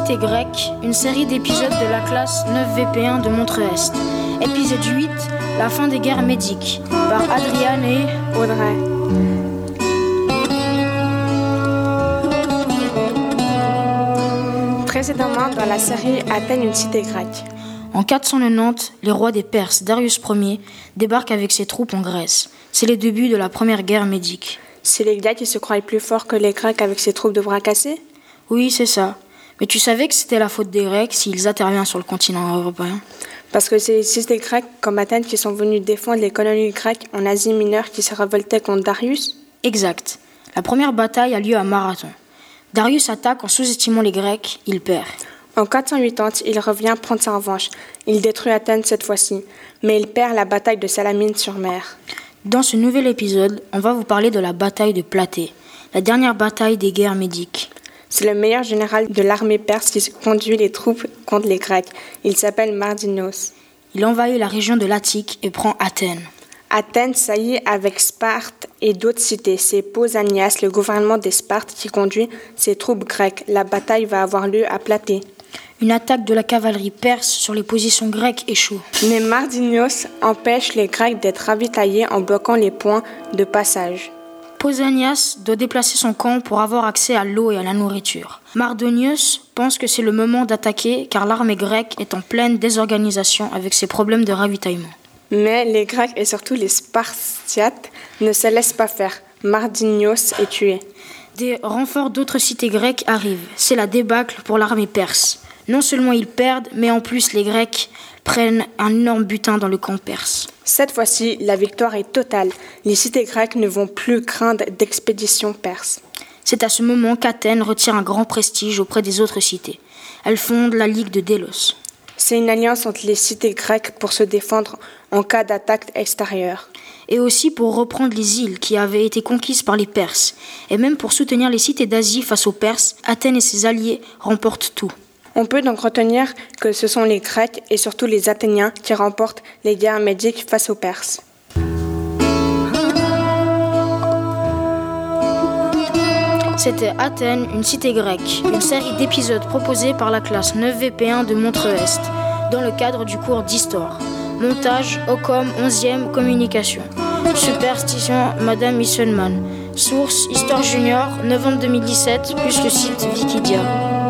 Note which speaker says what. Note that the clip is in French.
Speaker 1: cité grecque, une série d'épisodes de la classe 9VP1 de Montreux-Est. Épisode 8, la fin des guerres médiques, par Adriane et
Speaker 2: Audrey. Précédemment dans la série Athènes, une cité grecque.
Speaker 1: En 490, les rois des Perses, Darius Ier, débarquent avec ses troupes en Grèce. C'est les débuts de la première guerre médique.
Speaker 2: C'est les Grecs qui se croient plus forts que les Grecs avec ses troupes de bras cassés ?
Speaker 1: Oui, c'est ça. Mais tu savais que c'était la faute des Grecs s'ils interviennent sur le continent européen ?
Speaker 2: Parce que c'est les cités grecques comme Athènes qui sont venus défendre les colonies grecques en Asie mineure qui se révoltaient contre Darius ?
Speaker 1: Exact. La première bataille a lieu à Marathon. Darius attaque en sous-estimant les Grecs, il perd.
Speaker 2: En 480, il revient prendre sa revanche. Il détruit Athènes cette fois-ci, mais il perd la bataille de Salamine-sur-Mer.
Speaker 1: Dans ce nouvel épisode, on va vous parler de la bataille de Platée, la dernière bataille des guerres médiques.
Speaker 2: C'est le meilleur général de l'armée perse qui conduit les troupes contre les Grecs. Il s'appelle Mardinios.
Speaker 1: Il envahit la région de l'Attique et prend Athènes.
Speaker 2: Athènes s'allie avec Sparte et d'autres cités. C'est Pausanias, le gouvernement des Spartes, qui conduit ses troupes grecques. La bataille va avoir lieu à Platée.
Speaker 1: Une attaque de la cavalerie perse sur les positions grecques échoue.
Speaker 2: Mais Mardinios empêche les Grecs d'être ravitaillés en bloquant les points de passage.
Speaker 1: Pausanias doit déplacer son camp pour avoir accès à l'eau et à la nourriture. Mardonius pense que c'est le moment d'attaquer car l'armée grecque est en pleine désorganisation avec ses problèmes de ravitaillement.
Speaker 2: Mais les Grecs et surtout les Spartiates ne se laissent pas faire. Mardinios est tué.
Speaker 1: Des renforts d'autres cités grecques arrivent. C'est la débâcle pour l'armée perse. Non seulement ils perdent, mais en plus les Grecs prennent un énorme butin dans le camp perse.
Speaker 2: Cette fois-ci, la victoire est totale. Les cités grecques ne vont plus craindre d'expéditions perses.
Speaker 1: C'est à ce moment qu'Athènes retire un grand prestige auprès des autres cités. Elle fonde la Ligue de Délos.
Speaker 2: C'est une alliance entre les cités grecques pour se défendre en cas d'attaque extérieure.
Speaker 1: Et aussi pour reprendre les îles qui avaient été conquises par les Perses. Et même pour soutenir les cités d'Asie face aux Perses, Athènes et ses alliés remportent tout.
Speaker 2: On peut donc retenir que ce sont les Grecs et surtout les Athéniens qui remportent les guerres médiques face aux Perses.
Speaker 1: C'était Athènes, une cité grecque, une série d'épisodes proposés par la classe 9VP1 de Montreux-Est, dans le cadre du cours d'histoire. Montage, Ocom, 11e, communication. Superstition, Madame Isselman. Source, Histoire Junior, novembre 2017, plus le site Wikidia.